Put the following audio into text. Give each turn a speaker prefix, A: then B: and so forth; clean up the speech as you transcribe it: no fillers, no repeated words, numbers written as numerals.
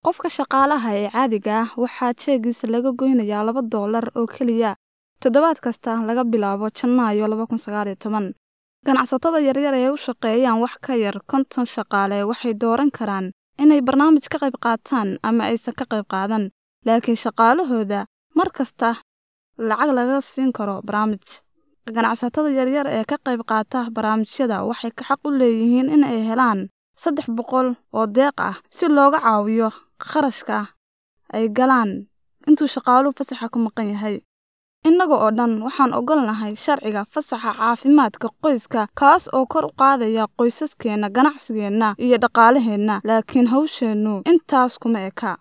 A: qofka shaqaalaha ee caadiga ah waxaa jeegiisa laga goynayaa $2 oo keliya toddobaad kasta laga bilaabo Janaayo 2019. ganacsatada yaryar ee u shaqeeyaan wax ka yar 50 shaqaale waxay dooran karaan inay barnaamij ka qayb qaataan ama aysan ka qayb qaadan, laakiin shaqaalahooda markasta lacag laga siin karo barnaamij. ganacsatada yaryar ee ka qayb qaata barnaamijyada waxay ka xaq u leeyihiin in ay helaan $300 oo deeq ah si looga caawiyo kharashka ay galaan intuu shaqaaluhu fasaxa ku maqan yahay. innaga oo dhan waxaan ogolnahay sharciga fasaxa caafimaadka qoyska kaas oo kor u qaadaya qoysaskeena, ganacsigeena iyo dhaqaalaheena, laakiin hawsheenu intaas kuma eka.